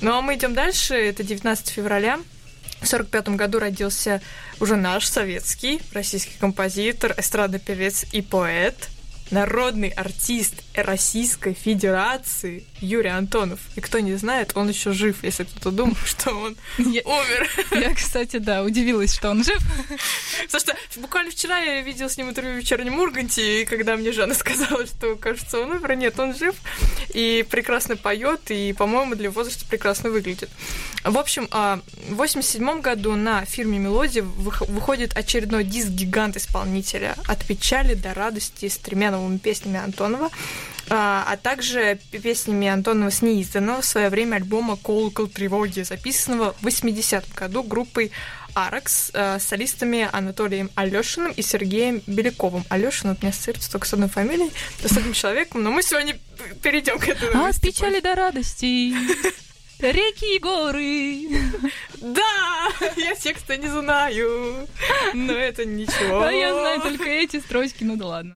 Ну, а мы идем дальше. Это 19 февраля. В 1945 году родился уже наш советский российский композитор, эстрадный певец и поэт, народный артист Российской Федерации Юрий Антонов. И кто не знает, он еще жив, если кто-то думал, что он умер. Я, кстати, да, удивилась, что он жив. Потому что буквально вчера я видела с ним интервью в «Вечернем Урганте», и когда мне Жанна сказала, что, кажется, он умер, нет, он жив, и прекрасно поет, и, по-моему, для возраста прекрасно выглядит. В общем, в 1987 году на фирме «Мелодия» выходит очередной диск-гигант исполнителя «От печали до радости» с 3 новыми песнями Антонова, а также песнями Антонова с неизданного в свое время альбома «Колокол тревоги», записанного в 80-м году группой «Аракс» с солистами Анатолием Алёшиным и Сергеем Беляковым. Алёшин у меня ассоциируется только с одной фамилией, с одним человеком, но мы сегодня перейдем к этому. От печали до радости, реки и горы. Да, я текста не знаю, но это ничего. А я знаю только эти строчки, ну да ладно.